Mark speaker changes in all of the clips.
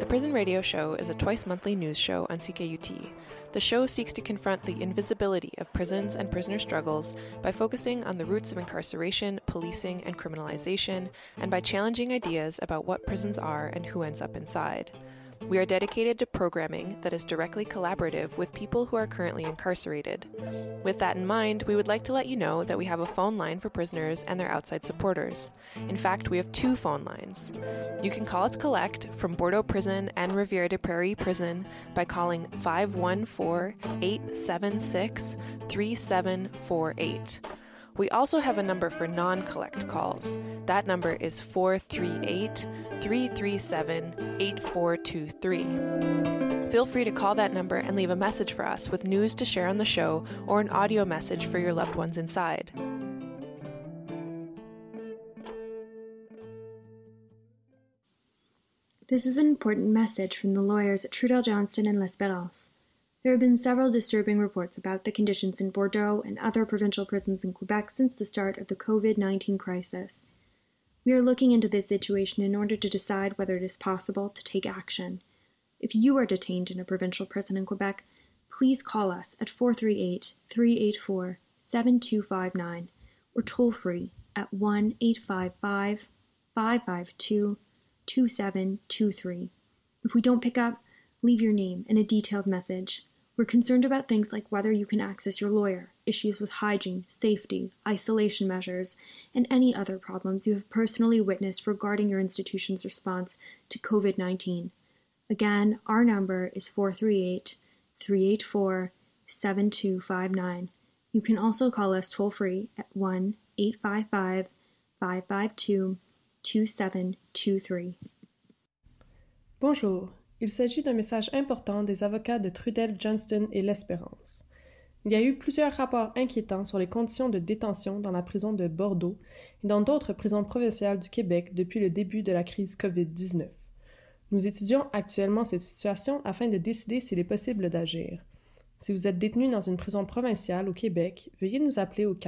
Speaker 1: Prison Radio Show is a twice-monthly news show on CKUT. The show seeks to confront the invisibility of prisons and prisoner struggles by focusing on the roots of incarceration, policing, and criminalization, and by challenging ideas about what prisons are and who ends up inside. We are dedicated to programming that is directly collaborative with people who are currently incarcerated. With that in mind, we would like to let you know that we have a phone line for prisoners and their outside supporters. In fact, we have 2 phone lines. You can call us Collect from Bordeaux Prison and Rivière des Prairies Prison by calling 514-876-3748. We also have a number for non-collect calls. That number is 438-337-8423. Feel free to call that number and leave a message for us with news to share on the show or an audio message for your loved ones inside.
Speaker 2: This is an important message from the lawyers at Trudel Johnston and L'Espérance. There have been several disturbing reports about the conditions in Bordeaux and other provincial prisons in Quebec since the start of the COVID-19 crisis. We are looking into this situation in order to decide whether it is possible to take action. If you are detained in a provincial prison in Quebec, please call us at 438-384-7259 or toll free at 1-855-552-2723. If we don't pick up, leave your name and a detailed message. We're concerned about things like whether you can access your lawyer, issues with hygiene, safety, isolation measures, and any other problems you have personally witnessed regarding your institution's response to COVID-19. Again, our number is 438-384-7259. You can also call us toll-free at 1-855-552-2723.
Speaker 3: Bonjour. Il s'agit d'un message important des avocats de Trudel Johnston et L'Espérance. Il y a eu plusieurs rapports inquiétants sur les conditions de détention dans la prison de Bordeaux et dans d'autres prisons provinciales du Québec depuis le début de la crise COVID-19. Nous étudions actuellement cette situation afin de décider s'il est possible d'agir. Si vous êtes détenu dans une prison provinciale au Québec, veuillez nous appeler au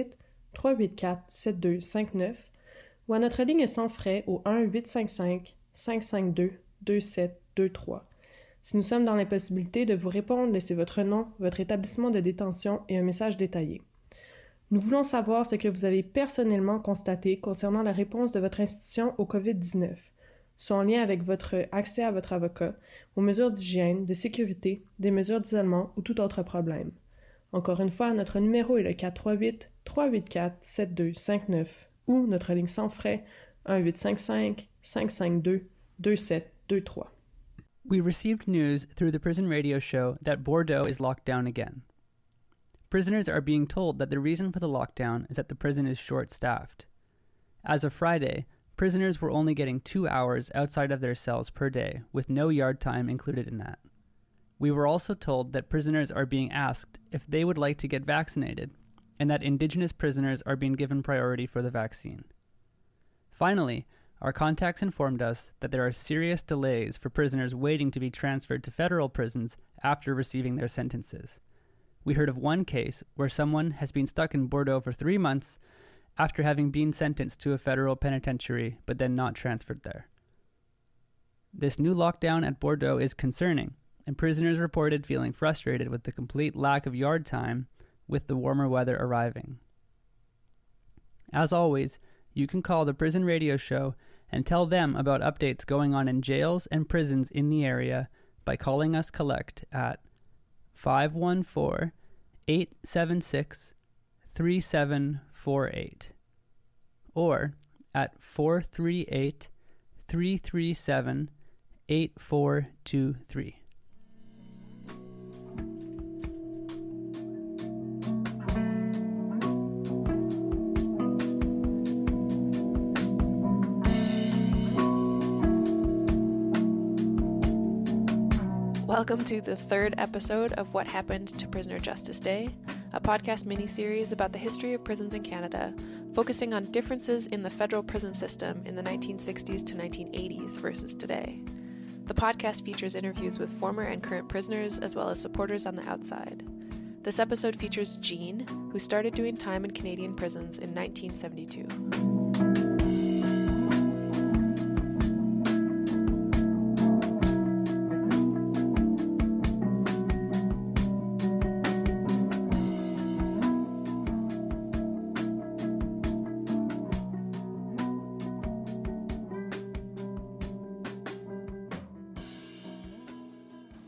Speaker 3: 438-384-7259 ou à notre ligne sans frais au 1-855-552-2723. Si nous sommes dans l'impossibilité de vous répondre, laissez votre nom, votre établissement de détention et un message détaillé. Nous voulons savoir ce que vous avez personnellement constaté concernant la réponse de votre institution au COVID-19, son lien avec votre accès à votre avocat, aux mesures d'hygiène, de sécurité, des mesures d'isolement ou tout autre problème. Encore une fois, notre numéro est le 438-384-7259 ou notre ligne sans frais 1-855-552-2723.
Speaker 4: We received news through the Prison Radio Show that Bordeaux is locked down again. Prisoners are being told that the reason for the lockdown is that the prison is short-staffed. As of Friday, prisoners were only getting 2 hours outside of their cells per day, with no yard time included in that. We were also told that prisoners are being asked if they would like to get vaccinated, and that Indigenous prisoners are being given priority for the vaccine. Finally, our contacts informed us that there are serious delays for prisoners waiting to be transferred to federal prisons after receiving their sentences. We heard of one case where someone has been stuck in Bordeaux for 3 months after having been sentenced to a federal penitentiary but then not transferred there. This new lockdown at Bordeaux is concerning, and prisoners reported feeling frustrated with the complete lack of yard time with the warmer weather arriving. As always, you can call the Prison Radio Show and tell them about updates going on in jails and prisons in the area by calling us Collect at 514-876-3748 or at 438-337-8423.
Speaker 1: Welcome to the 3rd episode of What Happened to Prisoner Justice Day, a podcast mini-series about the history of prisons in Canada, focusing on differences in the federal prison system in the 1960s to 1980s versus today. The podcast features interviews with former and current prisoners as well as supporters on the outside. This episode features Jean, who started doing time in Canadian prisons in 1972.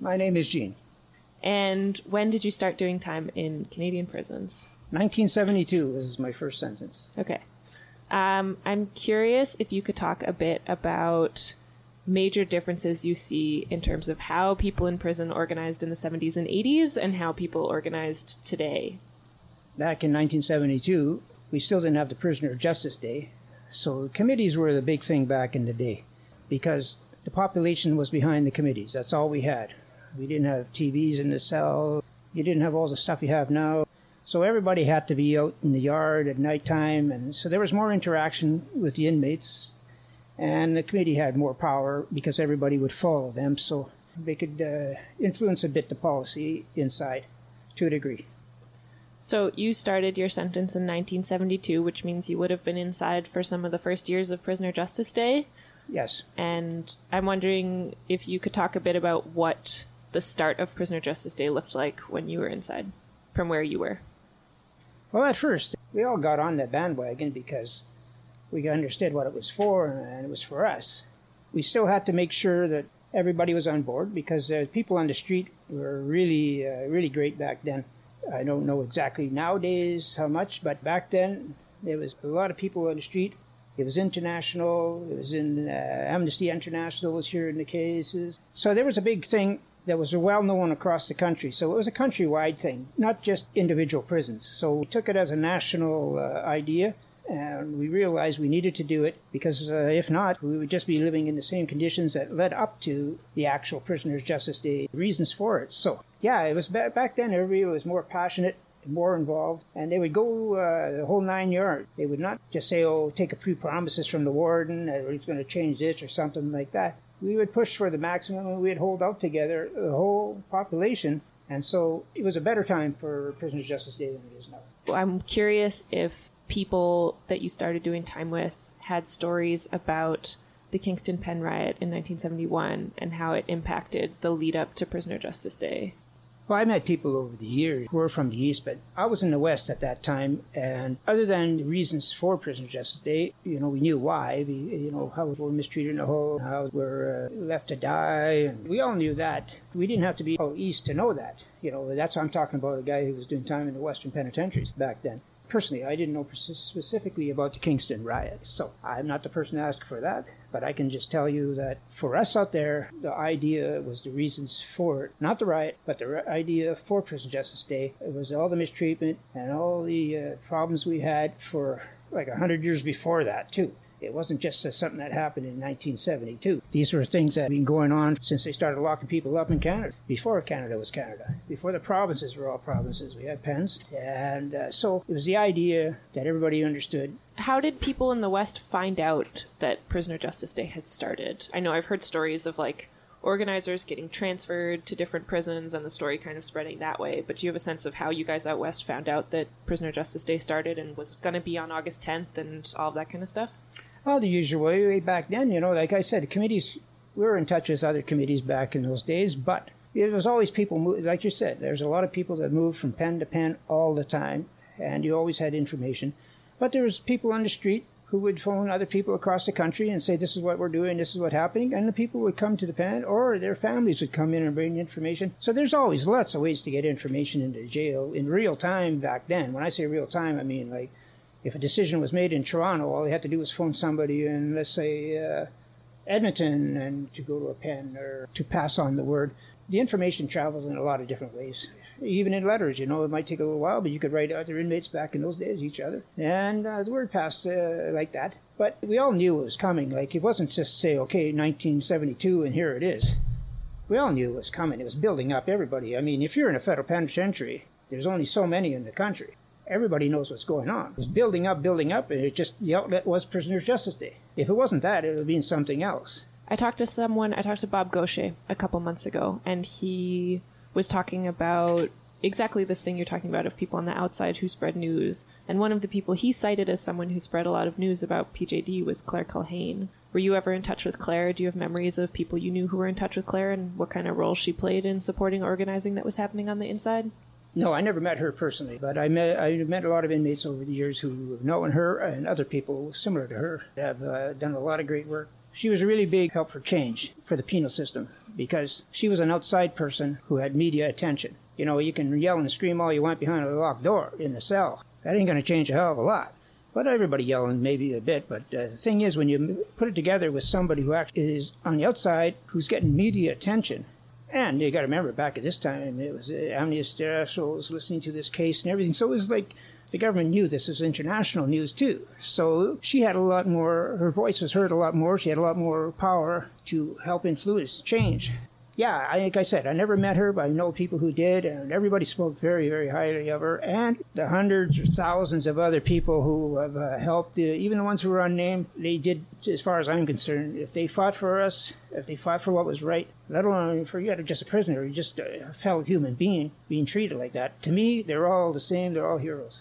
Speaker 5: My name is Gene.
Speaker 1: And when did you start doing time in Canadian prisons?
Speaker 5: 1972 was my first sentence.
Speaker 1: Okay. I'm curious if you could talk a bit about major differences you see in terms of how people in prison organized in the 70s and 80s and how people organized today.
Speaker 5: Back in 1972, we still didn't have the Prisoner Justice Day, so committees were the big thing back in the day because the population was behind the committees. That's all we had. We didn't have TVs in the cell. You didn't have all the stuff you have now. So everybody had to be out in the yard at nighttime, and so there was more interaction with the inmates, and the committee had more power because everybody would follow them, so they could influence a bit the policy inside to a degree.
Speaker 1: So you started your sentence in 1972, which means you would have been inside for some of the first years of Prisoner Justice Day.
Speaker 5: Yes.
Speaker 1: And I'm wondering if you could talk a bit about what the start of Prisoner Justice Day looked like when you were inside, from where you were.
Speaker 5: Well, at first, we all got on that bandwagon because we understood what it was for, and it was for us. We still had to make sure that everybody was on board because people on the street were really great back then. I don't know exactly nowadays how much, but back then there was a lot of people on the street. It was international. It was in Amnesty International was here in the cases. So there was a big thing that was well known across the country. So it was a countrywide thing, not just individual prisons. So we took it as a national idea, and we realized we needed to do it because if not, we would just be living in the same conditions that led up to the actual Prisoners' Justice Day reasons for it. So yeah, it was back then everybody was more passionate, more involved, and they would go the whole 9 yards. They would not just say, oh, take a few promises from the warden that he's going to change this or something like that. We would push for the maximum, and we'd hold out together, the whole population, and so it was a better time for Prisoners' Justice Day than it is now.
Speaker 1: I'm curious if people that you started doing time with had stories about the Kingston Pen riot in 1971 and how it impacted the lead up to Prisoner Justice Day.
Speaker 5: Well, I met people over the years who were from the East, but I was in the West at that time, and other than the reasons for Prisoner Justice Day, we knew why, how we were mistreated in the hole, how we were left to die, and we all knew that. We didn't have to be East to know that. That's what I'm talking about, a guy who was doing time in the Western penitentiaries back then. Personally, I didn't know specifically about the Kingston riot, so I'm not the person to ask for that, but I can just tell you that for us out there, the idea was the reasons for it, not the riot, but the idea for Prison Justice Day. It was all the mistreatment and all the problems we had for like 100 years before that, too. It wasn't just something that happened in 1972. These were things that had been going on since they started locking people up in Canada, before Canada was Canada, before the provinces were all provinces. We had pens. And so it was the idea that everybody understood.
Speaker 1: How did people in the West find out that Prisoner Justice Day had started? I know I've heard stories of organizers getting transferred to different prisons and the story kind of spreading that way, but do you have a sense of how you guys out West found out that Prisoner Justice Day started and was going to be on August 10th and all of that kind of stuff?
Speaker 5: Well, the usual way back then, like I said, the committees, we were in touch with other committees back in those days, but it was always people, like you said, there's a lot of people that moved from pen to pen all the time, and you always had information. But there was people on the street who would phone other people across the country and say, this is what we're doing, this is what's happening, and the people would come to the pen, or their families would come in and bring information. So there's always lots of ways to get information into jail in real time back then. When I say real time, I mean if a decision was made in Toronto, all they had to do was phone somebody in, let's say, Edmonton, and to go to a pen or to pass on the word. The information travels in a lot of different ways. Even in letters, it might take a little while, but you could write other inmates back in those days, each other. And the word passed like that. But we all knew it was coming. It wasn't just say, okay, 1972, and here it is. We all knew it was coming. It was building up everybody. I mean, if you're in a federal penitentiary, there's only so many in the country. Everybody knows what's going on. It was building up, and it just, the outlet was Prisoners' Justice Day. If it wasn't that, it would have been something else.
Speaker 1: I talked to Bob Gaucher a couple months ago, and he was talking about exactly this thing you're talking about of people on the outside who spread news. And one of the people he cited as someone who spread a lot of news about PJD was Claire Culhane. Were you ever in touch with Claire? Do you have memories of people you knew who were in touch with Claire and what kind of role she played in supporting organizing that was happening on the inside?
Speaker 5: No, I never met her personally, but I met a lot of inmates over the years who have known her, and other people similar to her have done a lot of great work. She was a really big help for change for the penal system because she was an outside person who had media attention. You know, you can yell and scream all you want behind a locked door in the cell. That ain't going to change a hell of a lot. But everybody yelling maybe a bit. But the thing is, when you put it together with somebody who actually is on the outside, who's getting media attention, and you got to remember, back at this time, it was Amnesty International was listening to this case and everything. So it was like the government knew this was international news too. So she had a lot more, her voice was heard a lot more. She had a lot more power to help influence change. Yeah, like I said, I never met her, but I know people who did, and everybody spoke very, very highly of her. And the hundreds or thousands of other people who have helped, even the ones who were unnamed, they did, as far as I'm concerned, if they fought for us, if they fought for what was right, let alone for you, just a prisoner, you're just a fellow human being being treated like that. To me, they're all the same, they're all heroes.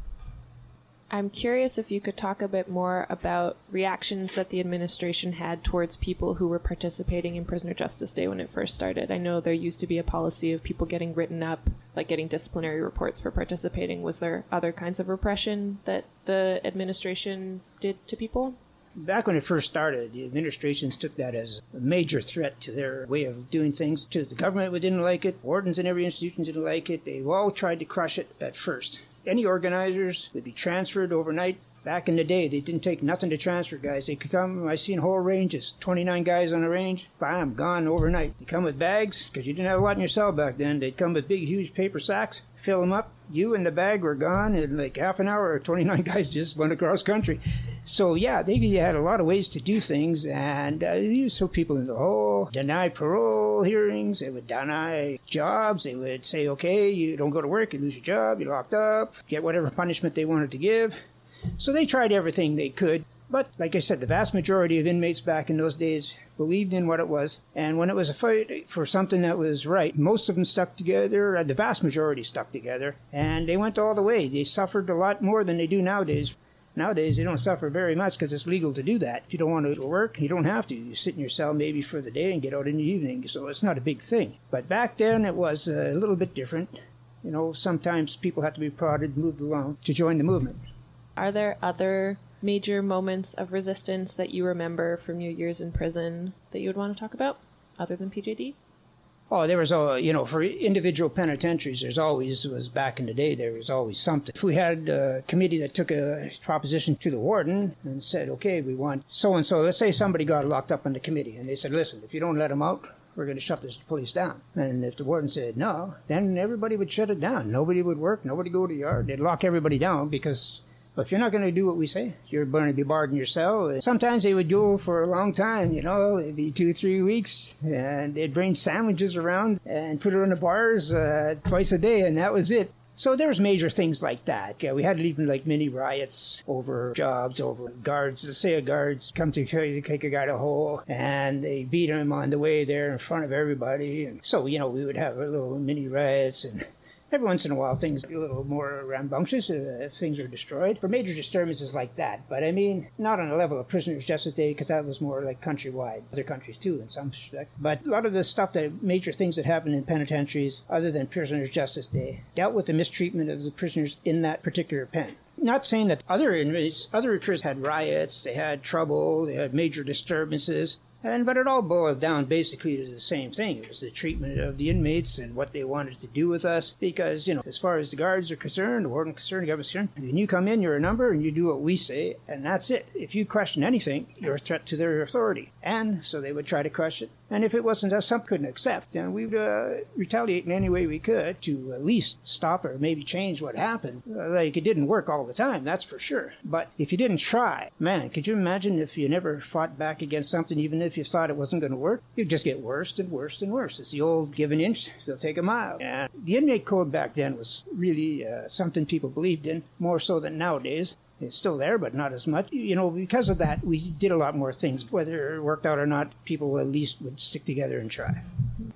Speaker 1: I'm curious if you could talk a bit more about reactions that the administration had towards people who were participating in Prisoner Justice Day when it first started. I know there used to be a policy of people getting written up, like getting disciplinary reports for participating. Was there other kinds of repression that the administration did to people?
Speaker 5: Back when it first started, the administrations took that as a major threat to their way of doing things. To the government, we didn't like it. Wardens in every institution didn't like it. They all tried to crush it at first. Any organizers would be transferred overnight. Back in the day, they didn't take nothing to transfer guys. They could come, I seen whole ranges, 29 guys on a range, bam, gone overnight. They come with bags, because you didn't have a lot in your cell back then. They'd come with big, huge paper sacks, fill them up. You and the bag were gone in like half an hour. 29 guys just went across country. So yeah, they had a lot of ways to do things, and so people in the hole deny parole hearings. They would deny jobs. They would say, okay, you don't go to work, you lose your job, you're locked up, get whatever punishment they wanted to give. So they tried everything they could. But like I said, the vast majority of inmates back in those days believed in what it was. And when it was a fight for something that was right, most of them stuck together, the vast majority stuck together, and they went all the way. They suffered a lot more than they do nowadays. Nowadays, they don't suffer very much because it's legal to do that. If you don't want to work, you don't have to. You sit in your cell maybe for the day and get out in the evening, so it's not a big thing. But back then, it was a little bit different. You know, sometimes people have to be prodded, moved along to join the movement.
Speaker 1: Are there other major moments of resistance that you remember from your years in prison that you would want to talk about, other than PJD?
Speaker 5: Oh, there was, for individual penitentiaries, was back in the day, there was always something. If we had a committee that took a proposition to the warden and said, okay, we want so-and-so, let's say somebody got locked up on the committee, and they said, listen, if you don't let them out, we're going to shut this place down. And if the warden said no, then everybody would shut it down. Nobody would work, nobody would go to the yard. They'd lock everybody down because... But if you're not going to do what we say, you're going to be barred in your cell. Sometimes they would go for a long time, it'd be 2-3 weeks, and they'd bring sandwiches around and put it on the bars twice a day, and that was it. So there's major things like that. Yeah, we had even like mini riots over jobs, over guards. Let's say a guard's come to take a guy to a hole, and they beat him on the way there in front of everybody. And so, we would have a little mini riots, and every once in a while, things are a little more rambunctious if things are destroyed. For major disturbances like that. But I mean, not on the level of Prisoners' Justice Day, because that was more like countrywide. Other countries, too, in some respect. But a lot of the stuff, major things that happened in penitentiaries, other than Prisoners' Justice Day, dealt with the mistreatment of the prisoners in that particular pen. Not saying that other inmates, other prisoners had riots, they had trouble, they had major disturbances. But it all boiled down basically to the same thing. It was the treatment of the inmates and what they wanted to do with us. Because, as far as the guards are concerned, the warden concerned, the government's concerned, when you come in, you're a number and you do what we say, and that's it. If you question anything, you're a threat to their authority. And so they would try to crush it. And if it wasn't that something couldn't accept, then we would retaliate in any way we could to at least stop or maybe change what happened. It didn't work all the time, that's for sure. But if you didn't try, man, could you imagine if you never fought back against something, even if you thought it wasn't going to work? You'd just get worse and worse and worse. It's the old give an inch, they'll take a mile. And the inmate code back then was really something people believed in, more so than nowadays. It's still there, but not as much. Because of that, we did a lot more things. Whether it worked out or not, people at least would stick together and try.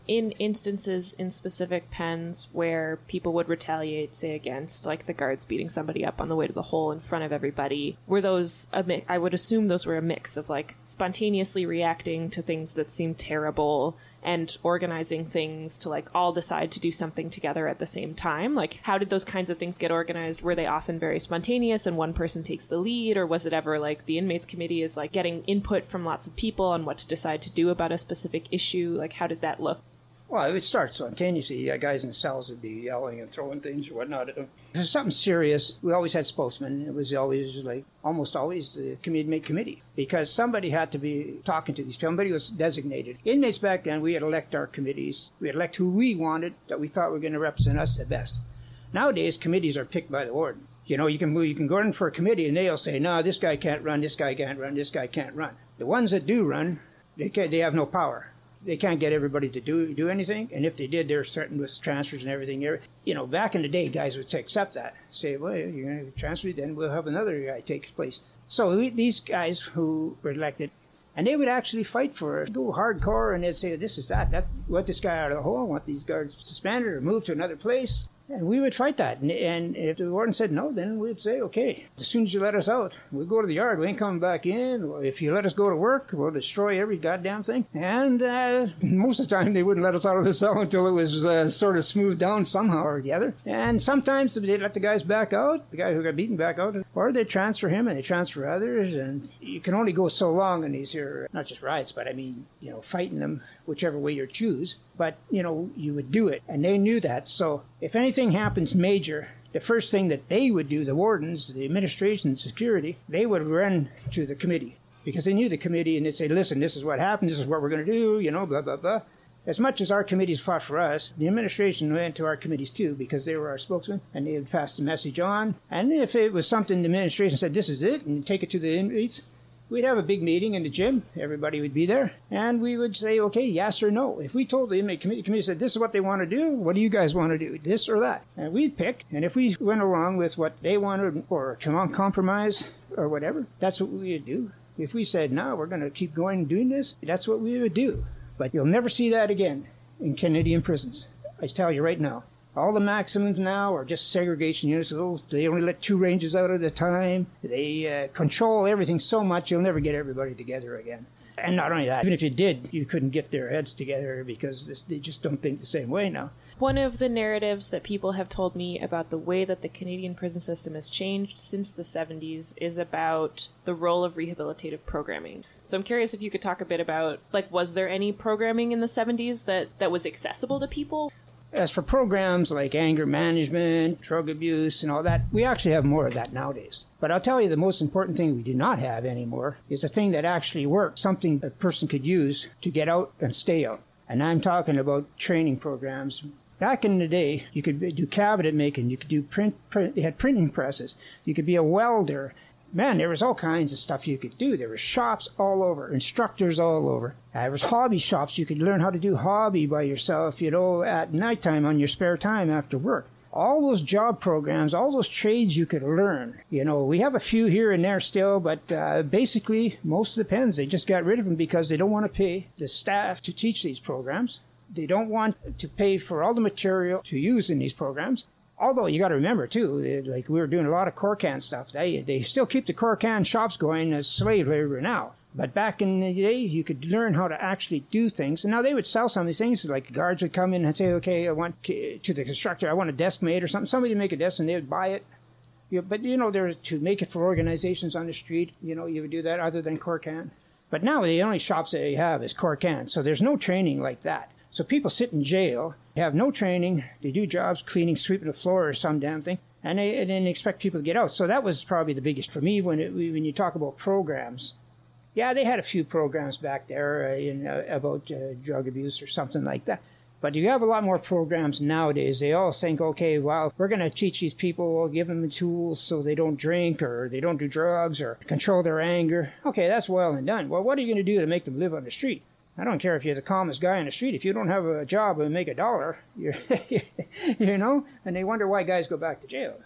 Speaker 1: in instances in specific pens where people would retaliate, say, against, like, the guards beating somebody up on the way to the hole in front of everybody, were those a mix? I would assume those were a mix of, like, spontaneously reacting to things that seemed terrible and organizing things to, like, all decide to do something together at the same time. Like, how did those kinds of things get organized? Were they often very spontaneous and one person takes the lead, or was it ever like the inmates committee is, like, getting input from lots of people on what to decide to do about a specific issue? Like, how did that look?
Speaker 5: Well, it would start spontaneously. Guys in the cells would be yelling and throwing things or whatnot. If it was something serious, we always had spokesmen. It was always, like, almost always the committee, because somebody had to be talking to these people. Somebody was designated. Inmates back then, we had elect our committees. We had elect who we wanted, that we thought were going to represent us the best. Nowadays, committees are picked by the warden. You know, you can go in for a committee and they'll say, no, this guy can't run, this guy can't run, this guy can't run. The ones that do run, they have no power. They can't get everybody to do anything, and if they did, they're threatened with transfers and everything. You know, back in the day, guys would accept that. Say, well, you're going to transfer, then we'll have another guy take his place. So these guys who were elected, and they would actually fight for it, go hardcore, and they'd say, this is that want this guy out of the hole, I want these guards suspended or moved to another place. And we would fight that. And if the warden said no, then we'd say, okay, as soon as you let us out, we'll go to the yard. We ain't coming back in. If you let us go to work, we'll destroy every goddamn thing. And most of the time, they wouldn't let us out of the cell until it was sort of smoothed down somehow or the other. And sometimes they'd let the guys back out, the guy who got beaten back out, or they'd transfer him and they transfer others. And you can only go so long in these here, not just riots, but I mean, you know, fighting them whichever way you choose. But, you know, you would do it. And they knew that. So if anything happens major, the first thing that they would do, the wardens, the administration, security, they would run to the committee. Because they knew the committee, and they'd say, listen, this is what happened, this is what we're going to do, you know, blah, blah, blah. As much as our committees fought for us, the administration went to our committees too, because they were our spokesmen, and they would pass the message on. And if it was something the administration said, this is it, and take it to the inmates, we'd have a big meeting in the gym. Everybody would be there. And we would say, okay, yes or no. If we told the inmate committee said, this is what they want to do, what do you guys want to do, this or that? And we'd pick. And if we went along with what they wanted or come on compromise or whatever, that's what we would do. If we said, no, we're going to keep going and doing this, that's what we would do. But you'll never see that again in Canadian prisons. I tell you right now. All the maximums now are just segregation units. They only let 2 ranges out at a time. They control everything so much you'll never get everybody together again. And not only that, even if you did, you couldn't get their heads together because they just don't think the same way now.
Speaker 1: One of the narratives that people have told me about the way that the Canadian prison system has changed since the 70s is about the role of rehabilitative programming. So I'm curious if you could talk a bit about, like, was there any programming in the 70s that was accessible to people?
Speaker 5: As for programs like anger management, drug abuse, and all that, we actually have more of that nowadays. But I'll tell you the most important thing we do not have anymore is a thing that actually works, something a person could use to get out and stay out. And I'm talking about training programs. Back in the day, you could do cabinet making, you could do print, they had printing presses, you could be a welder. Man, there was all kinds of stuff you could do. There were shops all over, instructors all over. There was hobby shops. You could learn how to do hobby by yourself, you know, at nighttime on your spare time after work. All those job programs, all those trades you could learn. You know, we have a few here and there still, but basically most of the pens, they just got rid of them because they don't want to pay the staff to teach these programs. They don't want to pay for all the material to use in these programs. Although you got to remember too, like we were doing a lot of Corcan stuff. They still keep the Corcan shops going as slave labor now. But back in the day, you could learn how to actually do things. And now they would sell some of these things. Like guards would come in and say, okay, I want to the constructor, I want a desk made or something. Somebody would make a desk and they would buy it. But, you know, there's to make it for organizations on the street, you know, you would do that other than Corcan. But now the only shops that they have is Corcan. So there's no training like that. So people sit in jail, have no training, they do jobs, cleaning, sweeping the floor or some damn thing, and then expect people to get out. So that was probably the biggest for me when you talk about programs. Yeah, they had a few programs back there about drug abuse or something like that. But you have a lot more programs nowadays. They all think, okay, well, we're going to teach these people, we'll give them the tools so they don't drink or they don't do drugs or control their anger. Okay, that's well and done. Well, what are you going to do to make them live on the street? I don't care if you're the calmest guy on the street. If you don't have a job and make $1, you know, and they wonder why guys go back to jail.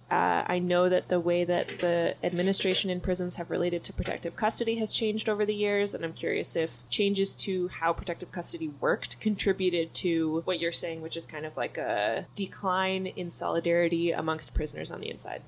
Speaker 1: I know that the way that the administration in prisons have related to protective custody has changed over the years, and I'm curious if changes to how protective custody worked contributed to what you're saying, which is kind of like a decline in solidarity amongst prisoners on the inside.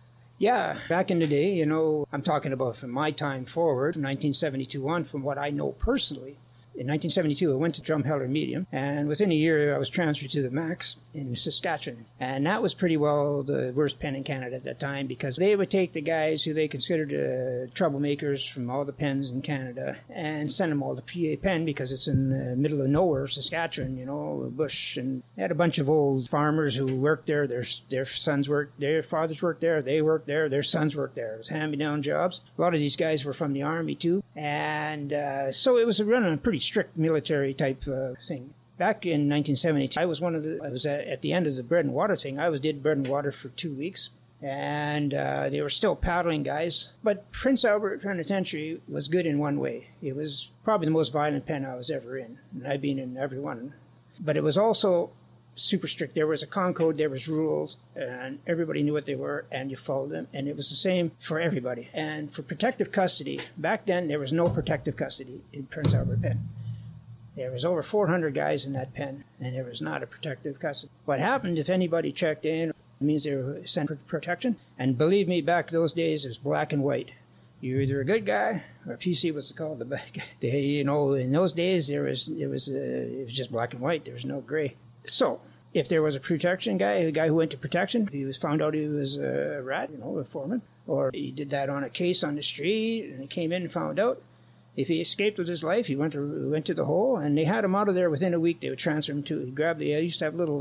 Speaker 5: Yeah, back in the day, you know, I'm talking about from my time forward, from 1972 on, from what I know personally. In 1972, I went to Drumheller Medium, and within a year, I was transferred to the Max in Saskatchewan. And that was pretty well the worst pen in Canada at that time, because they would take the guys who they considered troublemakers from all the pens in Canada and send them all to PA Pen, because it's in the middle of nowhere, Saskatchewan, you know, bush. And they had a bunch of old farmers who worked there. Their sons worked, their fathers worked there, they worked there, their sons worked there. It was hand-me-down jobs. A lot of these guys were from the Army, too. And so it was running a pretty strict military type thing. Back in 1972, I was at the end of the bread and water thing. I did bread and water for 2 weeks, and they were still paddling guys. But Prince Albert Penitentiary was good in one way. It was probably the most violent pen I was ever in, and I've been in every one. But it was also super strict. There was a con code, there was rules, and everybody knew what they were, and you followed them, and it was the same for everybody. And for protective custody, back then there was no protective custody in Prince Albert Pen. There was over 400 guys in that pen, and there was not a protective custody. What happened if anybody checked in, it means they were sent for protection. And believe me, back those days, it was black and white. You're either a good guy, or PC was called the bad guy. In those days, it was just black and white. There was no gray. So, if there was a protection guy, a guy who went to protection, he was found out he was a rat, a foreman, or he did that on a case on the street, and he came in and found out. If he escaped with his life, he went to the hole, and they had him out of there within a week. They would transfer him to. They used to have little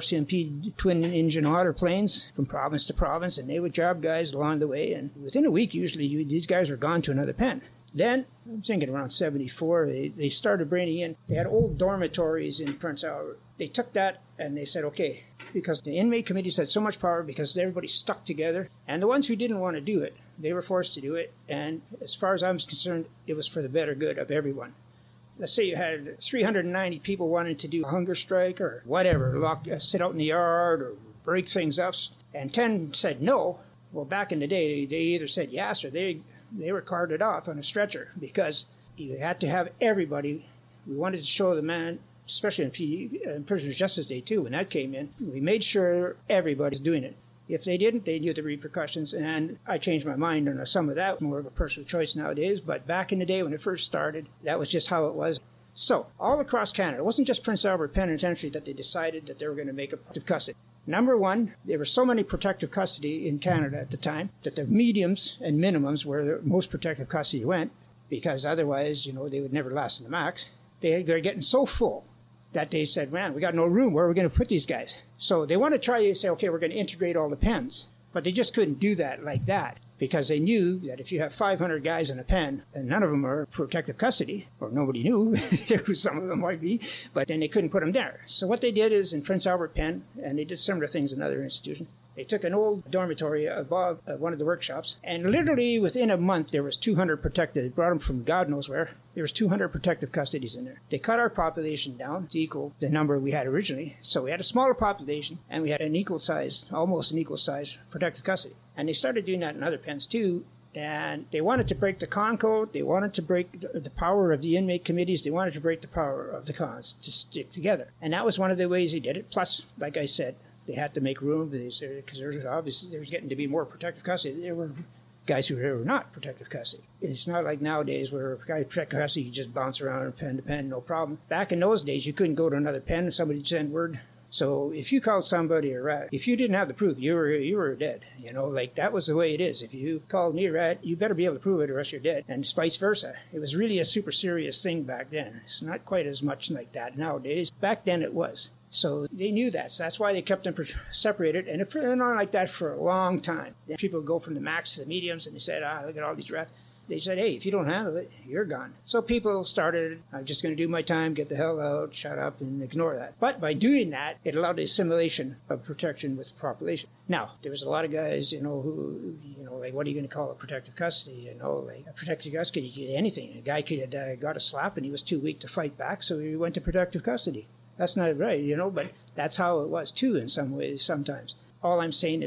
Speaker 5: RCMP twin-engine otter planes from province to province, and they would job guys along the way. And within a week, usually, these guys were gone to another pen. Then, I'm thinking around 74, they started bringing in. They had old dormitories in Prince Albert. They took that and they said, okay, because the inmate committees had so much power because everybody stuck together, and the ones who didn't want to do it, they were forced to do it. And as far as I was concerned, it was for the better good of everyone. Let's say you had 390 people wanting to do a hunger strike or whatever, sit out in the yard or break things up, and 10 said no. Well, back in the day, they either said yes or they were carted off on a stretcher, because you had to have everybody. We wanted to show the man, especially in Prisoners' Justice Day too, when that came in, we made sure everybody's doing it. If they didn't, they knew the repercussions, and I changed my mind on some of that. More of a personal choice nowadays, but back in the day when it first started, that was just how it was. So, all across Canada, it wasn't just Prince Albert Penitentiary that they decided that they were going to make a protective custody. Number one, there were so many protective custody in Canada at the time that the mediums and minimums where the most protective custody went, because otherwise, they would never last in the max. They were getting so full that they said, man, we got no room. Where are we going to put these guys? So they want to try to say, okay, we're going to integrate all the pens. But they just couldn't do that like that, because they knew that if you have 500 guys in a pen, and none of them are protective custody, or nobody knew, some of them might be, but then they couldn't put them there. So what they did is in Prince Albert Pen, and they did similar things in other institutions, they took an old dormitory above one of the workshops, and literally within a month there was 200 protected. They brought them from God knows where. There was 200 protective custodies in there. They cut our population down to equal the number we had originally. So we had a smaller population, and we had almost an equal size protective custody. And they started doing that in other pens too. And they wanted to break the con code. They wanted to break the power of the inmate committees. They wanted to break the power of the cons to stick together. And that was one of the ways they did it. Plus, like I said, they had to make room because there was getting to be more protective custody. There were guys who were not protective custody. It's not like nowadays where a guy protective custody, you just bounce around pen to pen, no problem. Back in those days, you couldn't go to another pen and somebody would send word. So if you called somebody a rat, if you didn't have the proof, you were dead. That was the way it is. If you called me a rat, you better be able to prove it or else you're dead. And vice versa. It was really a super serious thing back then. It's not quite as much like that nowadays. Back then it was. So they knew that. So that's why they kept them separated. And it went on like that for a long time. Then people would go from the max to the mediums, and they said, look at all these rats. They said, hey, if you don't handle it, you're gone. So people started, I'm just going to do my time, get the hell out, shut up, and ignore that. But by doing that, it allowed the assimilation of protection with the population. Now, there was a lot of guys, who, like, what are you going to call it, protective custody? Like, a protective custody, you get anything. A guy could got a slap, and he was too weak to fight back, so he went to protective custody. That's not right, but that's how it was, too, in some ways, sometimes. All I'm saying is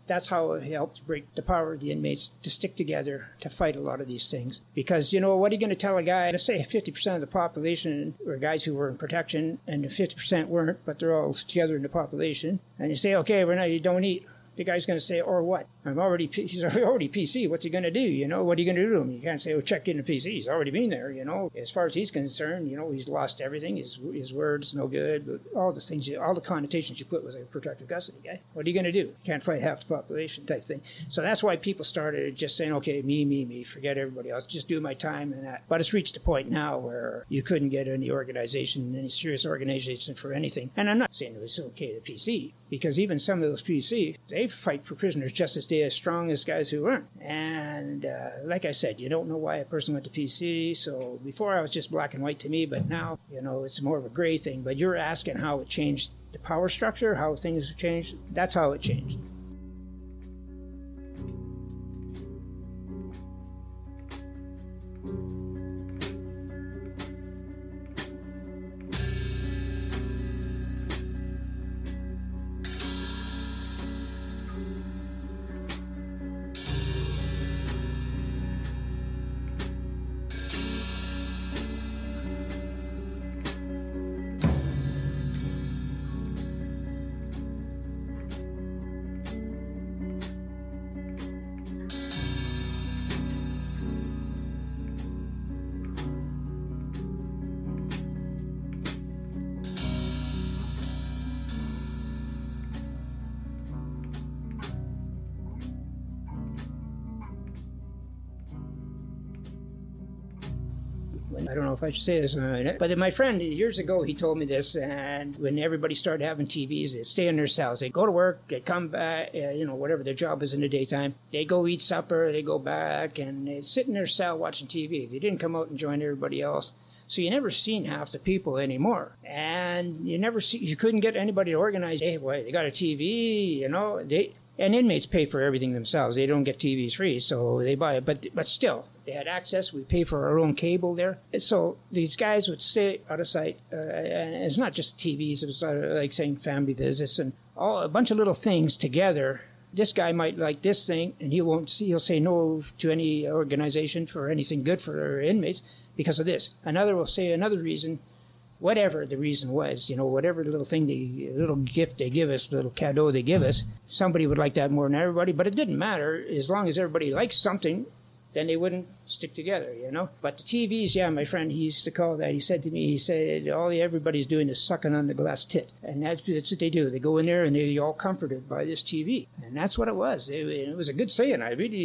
Speaker 5: That's how it helped break the power of the inmates to stick together to fight a lot of these things. Because, you know, what are you going to tell a guy? Let's say 50% of the population were guys who were in protection and the 50% weren't, but they're all together in the population. And you say, okay, well, now you don't eat. The guy's going to say, or what? He's already PC. What's he going to do? You know, what are you going to do to him? You can't say, oh, check in the PC. He's already been there, you know. As far as he's concerned, you know, he's lost everything. His word's no good. But all the things, all the connotations you put with a protective custody guy. What are you going to do? You can't fight half the population type thing. So that's why people started just saying, okay, me, forget everybody else. Just do my time and that. But it's reached a point now where you couldn't get any organization, any serious organization for anything. And I'm not saying it was okay to PC, because even some of those PC, they fight for prisoners just as they as strong as guys who weren't. And like I said, you don't know why a person went to PC. So before I was just black and white to me, but now, you know, it's more of a gray thing. But you're asking how it changed the power structure, how things changed. That's how it changed. I don't know if I should say this, but my friend years ago, he told me this, and when everybody started having TVs, they'd stay in their cells. They'd go to work, they'd come back, you know, whatever their job is in the daytime. They'd go eat supper, they'd go back, and they'd sit in their cell watching TV. They didn't come out and join everybody else. So you never seen half the people anymore. And you couldn't get anybody to organize, hey, well, they got a TV, you know, and inmates pay for everything themselves. They don't get TVs free, so they buy it. But still, they had access. We pay for our own cable there. So these guys would stay out of sight. And it's not just TVs. It was like saying family visits and a bunch of little things together. This guy might like this thing, and he'll say no to any organization for anything good for their inmates because of this. Another will say another reason. Whatever the reason was, you know, whatever little little gift they give us, little cadeau they give us, somebody would like that more than everybody, but it didn't matter. As long as everybody likes something, then they wouldn't stick together, you know. But the TVs, yeah, my friend, he used to call that. He said to me, he said, everybody's doing is sucking on the glass tit. And that's what they do. They go in there and they're all comforted by this TV. And that's what it was. It was a good saying.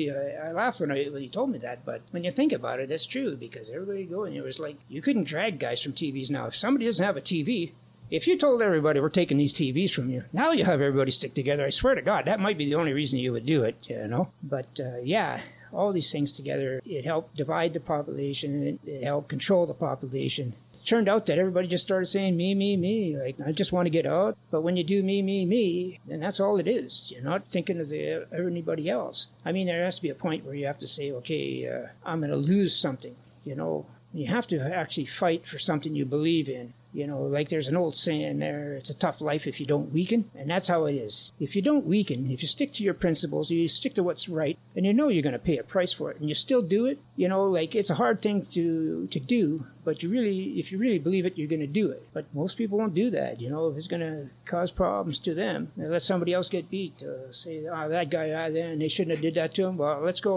Speaker 5: I laughed when he told me that. But when you think about it, it's true, because everybody going, it was like, you couldn't drag guys from TVs now. If somebody doesn't have a TV, if you told everybody we're taking these TVs from you, now you have everybody stick together. I swear to God, that might be the only reason you would do it, you know. But, yeah. All these things together, it helped divide the population, it helped control the population. It turned out that everybody just started saying me, like, I just want to get out. But when you do me, then that's all it is. You're not thinking of anybody else. I mean, there has to be a point where you have to say, okay, I'm going to lose something, you know. You have to actually fight for something you believe in. You know, like there's an old saying there, it's a tough life if you don't weaken. And that's how it is. If you don't weaken, if you stick to your principles, you stick to what's right, and you know you're going to pay a price for it, and you still do it, you know, like it's a hard thing to do, but if you really believe it, you're going to do it. But most people won't do that, you know. If it's going to cause problems to them, they let somebody else get beat. Say, that guy, and they shouldn't have did that to him. Well, let's go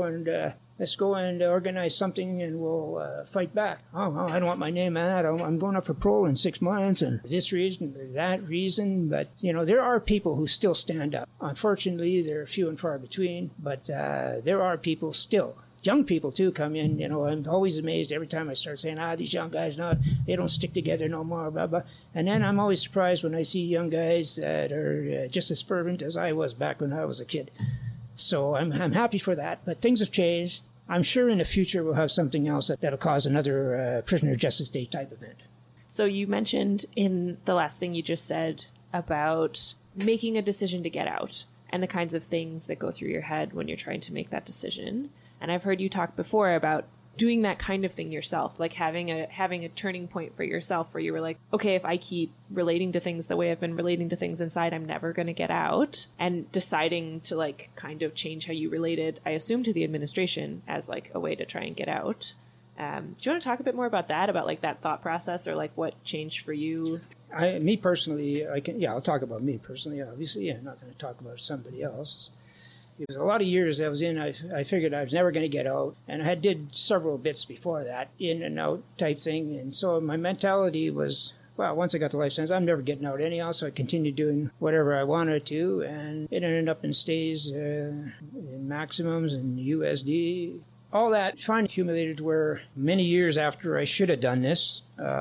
Speaker 5: and organize something, and we'll fight back. Oh, I don't want my name on that. I'm going up for parole in 6 months, and this reason or that reason. But, you know, there are people who still stand up. Unfortunately, they're few and far between, but there are people still. Young people, too, come in. You know, I'm always amazed every time I start saying, these young guys, no, they don't stick together no more, blah, blah. And then I'm always surprised when I see young guys that are just as fervent as I was back when I was a kid. So I'm happy for that, but things have changed. I'm sure in the future we'll have something else that'll cause another Prisoner of Justice Day type event.
Speaker 1: So you mentioned in the last thing you just said about making a decision to get out and the kinds of things that go through your head when you're trying to make that decision. And I've heard you talk before about doing that kind of thing yourself, like having a turning point for yourself where you were like, okay, if I keep relating to things the way I've been relating to things inside, I'm never going to get out, and deciding to like kind of change how you related, I assume, to the administration as like a way to try and get out. Do you want to talk a bit more about that, about like that thought process, or like what changed for you?
Speaker 5: Me personally, I'll talk about me personally, obviously. I'm not going to talk about somebody else. It was a lot of years I was in. I figured I was never going to get out, and I did several bits before that, in and out type thing. And so my mentality was, well, once I got the life sentence, I'm never getting out anyhow. So I continued doing whatever I wanted to, and it ended up in stays, in maximums and USD. All that finally accumulated where many years after I should have done this.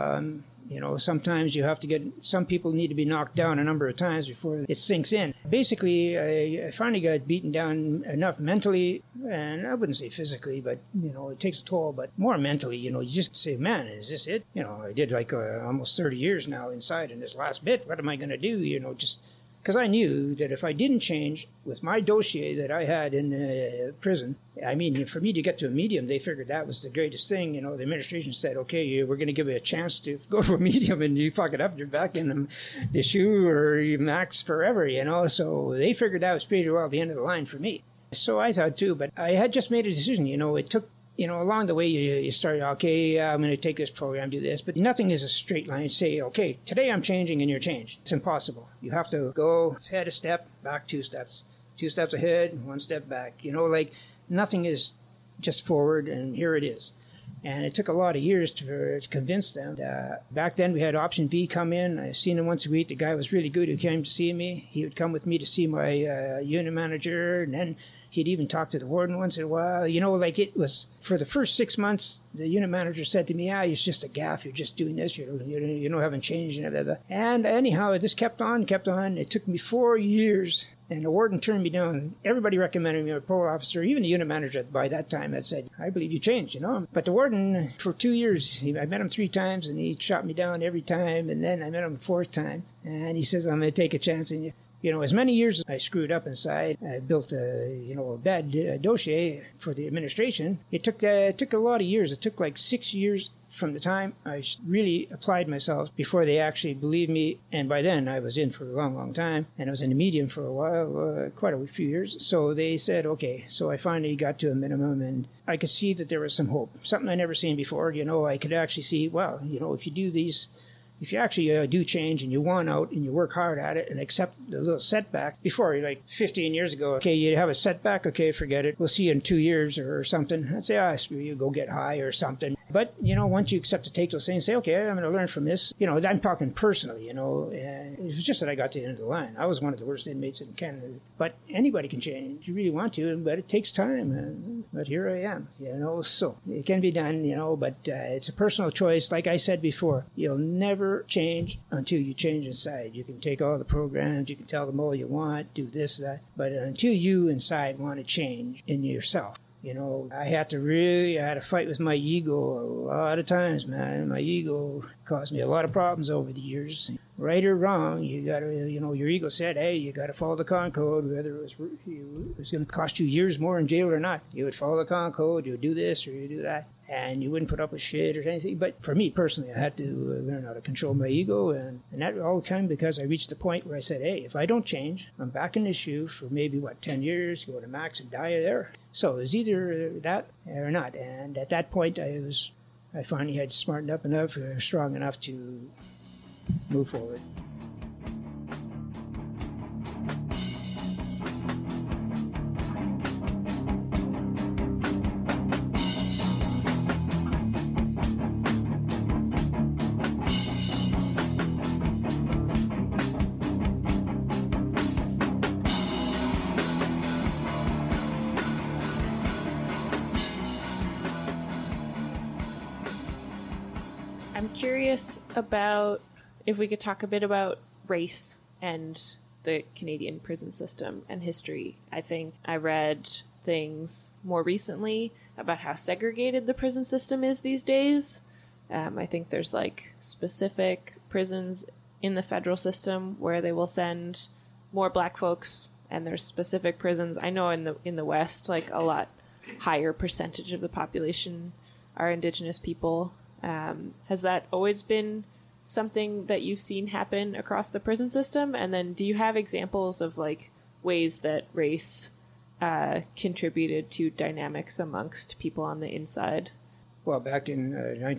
Speaker 5: Sometimes you have to some people need to be knocked down a number of times before it sinks in. Basically, I finally got beaten down enough mentally, and I wouldn't say physically, but, it takes a toll, but more mentally, you just say, man, is this it? I did like almost 30 years now inside in this last bit. What am I going to do? Just because I knew that if I didn't change with my dossier that I had in prison, I mean, for me to get to a medium, they figured that was the greatest thing. The administration said, okay, we're going to give you a chance to go for a medium, and you fuck it up, you're back in the shoe or you max forever, So they figured that was pretty well the end of the line for me. So I thought too, but I had just made a decision. It took, along the way you start, okay, I'm going to take this program, do this, but nothing is a straight line. Say, okay, today I'm changing and you're changed. It's impossible. You have to go ahead a step, back 2 steps, 2 steps ahead, 1 step back. Like nothing is just forward, and here it is. And it took a lot of years to convince them. Back then we had Option V come in. I seen him once a week. The guy was really good who came to see me. He would come with me to see my unit manager, and then he'd even talk to the warden once in a while. It was, for the first 6 months, the unit manager said to me, it's just a gaff. You're just doing this. You haven't changed. And anyhow, it just kept on. It took me 4 years. And the warden turned me down. Everybody recommended me a parole officer, even the unit manager by that time had said, I believe you changed, But the warden, for 2 years, I met him 3 times, and he shot me down every time. And then I met him a 4th time. And he says, I'm going to take a chance on you. As many years as I screwed up inside, I built a bad dossier for the administration. It took a lot of years. It took like 6 years from the time I really applied myself before they actually believed me. And by then I was in for a long, long time, and I was in the medium for a while, quite a few years. So they said, okay. So I finally got to a minimum, and I could see that there was some hope, something I never seen before. I could actually see, well, if you do these, if you actually do change and you want out and you work hard at it and accept the little setback, before, like 15 years ago, okay, you have a setback, okay, forget it. We'll see you in 2 years or something. I'd say, screw you, go get high or something. But, once you accept to take those things, say, okay, I'm going to learn from this. I'm talking personally, and it was just that I got to the end of the line. I was one of the worst inmates in Canada. But anybody can change if you really want to, but it takes time. But here I am, so it can be done, but it's a personal choice. Like I said before, you'll never change until you change inside. You can take all the programs, you can tell them all you want, do this, that, but until you inside want to change in yourself. I had to fight with my ego a lot of times, man. My ego caused me a lot of problems over the years. Right or wrong, you got to, your ego said, hey, you got to follow the con code, whether it was going to cost you years more in jail or not. You would follow the con code, you would do this or you would do that, and you wouldn't put up with shit or anything. But for me personally, I had to learn how to control my ego, and that all came because I reached the point where I said, hey, if I don't change, I'm back in this shoe for maybe, 10 years, go to max and die there. So it was either that or not. And at that point, I finally had smartened up enough, strong enough to move forward.
Speaker 1: I'm curious about if we could talk a bit about race and the Canadian prison system and history. I think I read things more recently about how segregated the prison system is these days. I think there's specific prisons in the federal system where they will send more Black folks, and there's specific prisons. I know in the West, a lot higher percentage of the population are Indigenous people. Has that always been something that you've seen happen across the prison system? And then do you have examples of like ways that race contributed to dynamics amongst people on the inside?
Speaker 5: Well, back in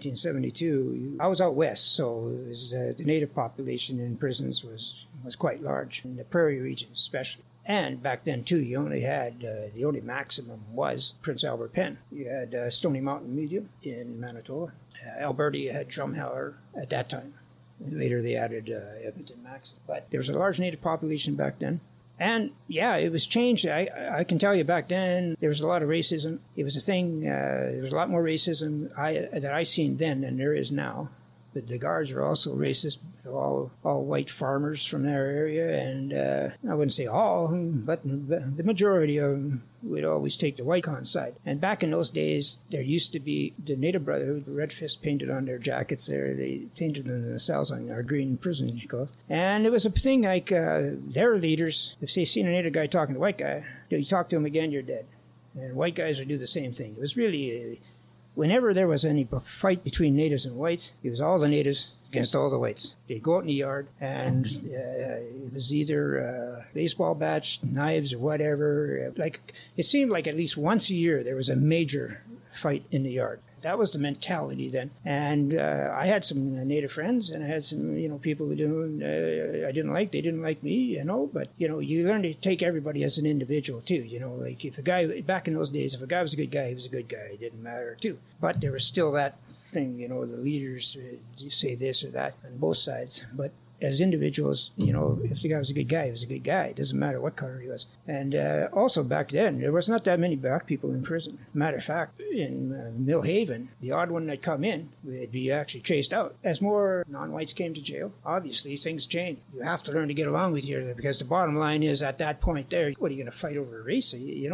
Speaker 5: 1972, I was out west, so it was, the native population in prisons was quite large, in the prairie regions especially. And back then, too, you only had, the only maximum was Prince Albert Pen. You had Stony Mountain Medium in Manitoba. Alberta, you had Drumheller at that time. And later they added Edmonton Maximum. But there was a large native population back then. And yeah, it was changed. I can tell you back then there was a lot of racism. It was a thing. There was a lot more racism that I seen then than there is now. But the guards are also racist. All white farmers from their area, and I wouldn't say all, but the majority of them would always take the white con side. And back in those days, there used to be the Native Brotherhood, the red fist painted on their jackets there. They painted them in the cells on our green prison, you call it. And it was a thing like their leaders, if they seen a Native guy talking to a white guy, you talk to him again, you're dead. And white guys would do the same thing. It was really, whenever there was any fight between natives and whites, it was all the natives against all the whites. They'd go out in the yard, and it was either baseball bats, knives, or whatever. Like, it seemed like at least once a year there was a major fight in the yard. That was the mentality then. And I had some Native friends, and I had some, people who I didn't like. They didn't like me, but, you learn to take everybody as an individual, too. Like if a guy, back in those days, if a guy was a good guy, he was a good guy. It didn't matter, too. But there was still that thing, the leaders say this or that on both sides. But as individuals, if the guy was a good guy, he was a good guy. It doesn't matter what color he was. And also back then, there was not that many black people in prison. Matter of fact, in Millhaven, the odd one that come in, they'd be actually chased out. As more non-whites came to jail, obviously things changed. You have to learn to get along with each other, because the bottom line is, at that point there, what are you going to fight over race?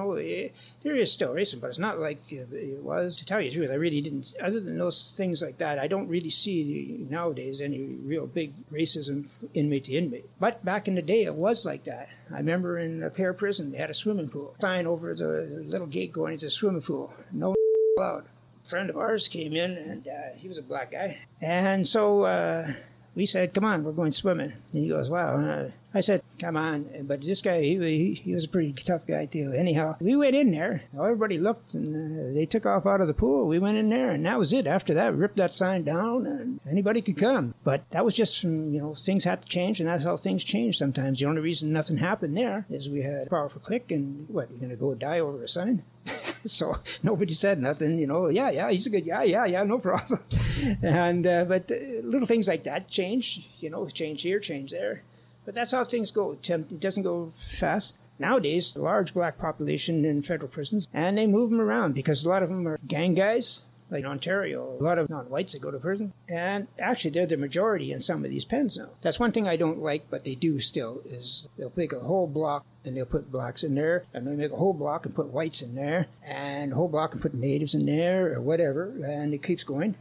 Speaker 5: There is still racism, but it's not like it was. To tell you the truth, I really didn't, other than those things like that, I don't really see nowadays any real big racism inmate to inmate. But back in the day, it was like that. I remember in Clare Prison, they had a swimming pool. Sign over the little gate going into the swimming pool. No allowed. A friend of ours came in, and he was a black guy. And so we said, come on, we're going swimming. And he goes, wow. I said, come on. But this guy, he was a pretty tough guy, too. Anyhow, we went in there. Everybody looked, and they took off out of the pool. We went in there, and that was it. After that, we ripped that sign down, and anybody could come. But that was just, things had to change, and that's how things change sometimes. The only reason nothing happened there is we had a powerful clique, and what, you're going to go die over a sign? So nobody said nothing, yeah, he's a good guy, yeah, no problem. And but little things like that change, change here, change there. But that's how things go. It doesn't go fast. Nowadays, a large black population in federal prisons, and they move them around because a lot of them are gang guys. Like in Ontario, a lot of non-whites that go to prison. And actually, they're the majority in some of these pens now. That's one thing I don't like, but they do still, is they'll make a whole block and they'll put blacks in there, and they'll make a whole block and put whites in there, and a whole block and put natives in there, or whatever, and it keeps going.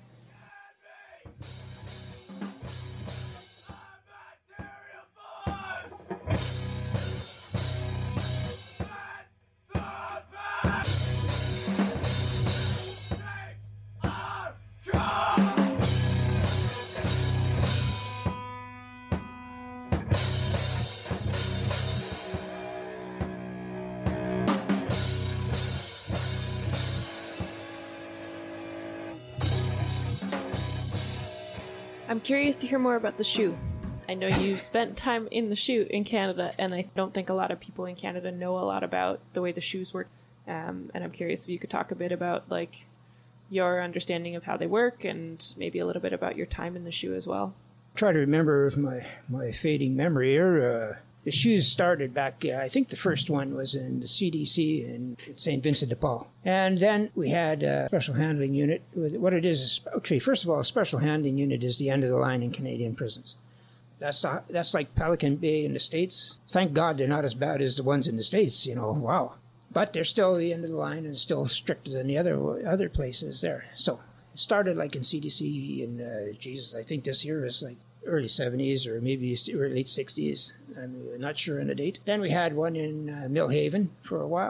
Speaker 1: I'm curious to hear more about the SHU. I know you spent time in the SHU in Canada, and I don't think a lot of people in Canada know a lot about the way the SHUs work. And I'm curious if you could talk a bit about your understanding of how they work, and maybe a little bit about your time in the SHU as well. Try
Speaker 5: to remember my fading memory here. The SHUs started back, I think the first one was in the CDC in St. Vincent de Paul. And then we had a special handling unit. What it is, okay, first of all, a special handling unit is the end of the line in Canadian prisons. That's like Pelican Bay in the States. Thank God they're not as bad as the ones in the States, wow. But they're still the end of the line and still stricter than the other places there. So it started like in CDC in, I think this year is like early 70s or maybe late 60s. I'm not sure on the date. Then we had one in Millhaven for a while.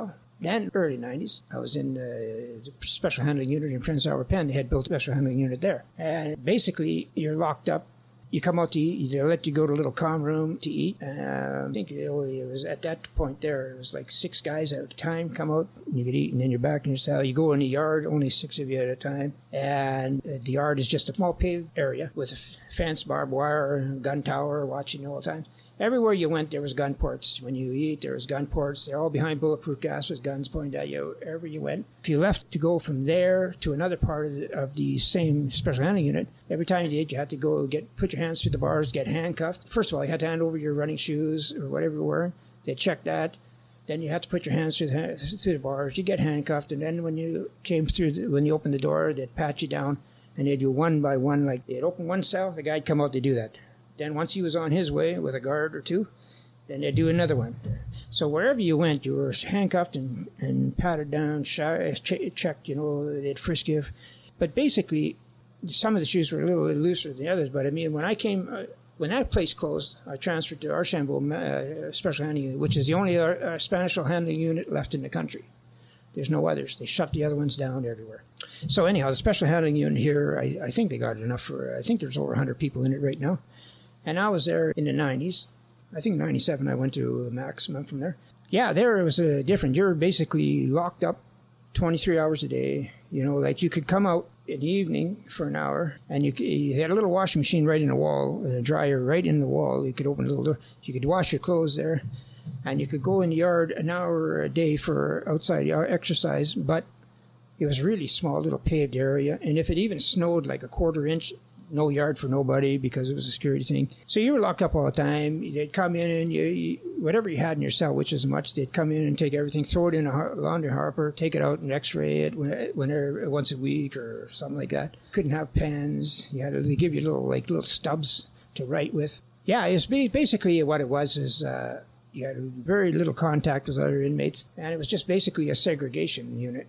Speaker 5: Then, early 90s, I was in the Special Handling Unit in Prince Edward Pen. They had built a Special Handling Unit there. And basically, you're locked up. You come out to eat. They let you go to a little comm room to eat. I think it was at that point there, it was like 6 guys at a time come out. You could eat, and then you're back in your cell. You go in the yard, only 6 of you at a time. And the yard is just a small paved area with a fence, barbed wire, and gun tower watching all the time. Everywhere you went, there was gun ports. When you eat, there was gun ports. They're all behind bulletproof glass with guns pointed at you wherever you went. If you left to go from there to another part of the same Special Handling Unit, every time you did, you had to go put your hands through the bars, get handcuffed. First of all, you had to hand over your running shoes or whatever you were wearing. They'd check that. Then you had to put your hands through the bars. You get handcuffed, and then when you came through, when you opened the door, they'd pat you down, and they'd do one by one. Like they'd open one cell, the guy'd come out to do that. Then once he was on his way with a guard or two, then they'd do another one. So wherever you went, you were handcuffed and patted down, checked, they'd frisk you. But basically, some of the shoes were a little looser than the others. But I mean, when that place closed, I transferred to Archambault Special Handling Unit, which is the only Special Handling Unit left in the country. There's no others. They shut the other ones down everywhere. So anyhow, the Special Handling Unit here, I think they got enough for, I think there's over 100 people in it right now. And I was there in the 90s. I think 97 I went to Maximum from there. Yeah, there it was different. You were basically locked up 23 hours a day. Like you could come out in the evening for an hour, and you had a little washing machine right in the wall, and a dryer right in the wall. You could open a little door. You could wash your clothes there, and you could go in the yard an hour a day for outside exercise, but it was a really small little paved area. And if it even snowed like a quarter inch, no yard for nobody because it was a security thing. So you were locked up all the time. They'd come in and whatever you had in your cell, which isn't much, they'd come in and take everything, throw it in a laundry harper, take it out and x-ray it once a week or something like that. Couldn't have pens. They give you little stubs to write with. Yeah, it's basically what it was is you had very little contact with other inmates, and it was just basically a segregation unit.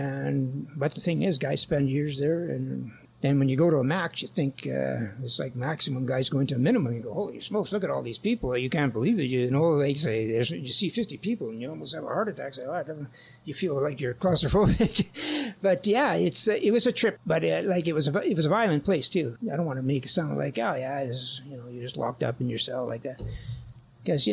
Speaker 5: But the thing is, guys spend years there, and then when you go to a max, you think it's like maximum guys going to a minimum. You go, holy smokes, look at all these people. You can't believe it. They say, you see 50 people and you almost have a heart attack. So, you feel like you're claustrophobic. But yeah, it was a trip. But it was a violent place too. I don't want to make it sound like, you're just locked up in your cell like that. Because,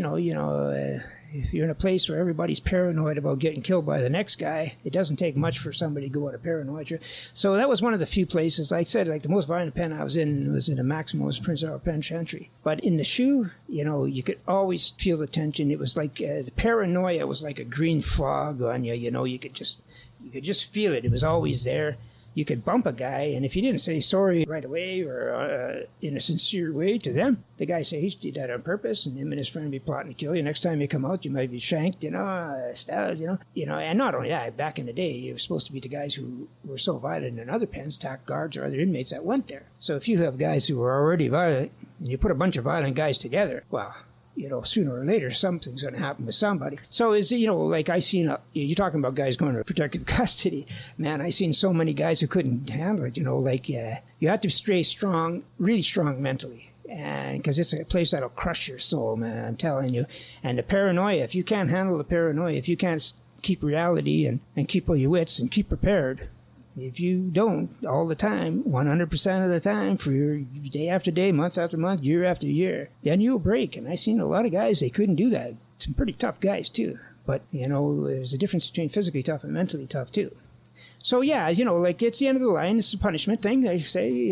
Speaker 5: if you're in a place where everybody's paranoid about getting killed by the next guy, it doesn't take much for somebody to go on a paranoid trip. So that was one of the few places, like I said, like the most violent pen I was in a Maximum Prince Edward Penitentiary. But in the shoe, you could always feel the tension. It was like the paranoia was like a green fog on you. You could just feel it. It was always there. You could bump a guy, and if you didn't say sorry right away or in a sincere way to them, the guy say he did that on purpose, and him and his friend be plotting to kill you. Next time you come out, you might be shanked, stabbed, And not only that, back in the day, it was supposed to be the guys who were so violent in other pens, TAC guards or other inmates that went there. So if you have guys who were already violent, and you put a bunch of violent guys together, well, sooner or later, something's going to happen with somebody. So like I seen, you're talking about guys going to protective custody. Man, I seen so many guys who couldn't handle it, you have to stay strong, really strong mentally. And because it's a place that'll crush your soul, man, I'm telling you. And the paranoia, if you can't handle the paranoia, if you can't keep reality and keep all your wits and keep prepared, if you don't all the time, 100% of the time, for your day after day, month after month, year after year, then you'll break. And I seen a lot of guys, they couldn't do that. Some pretty tough guys, too. But, there's a difference between physically tough and mentally tough, too. So, yeah, it's the end of the line. It's a punishment thing. They say,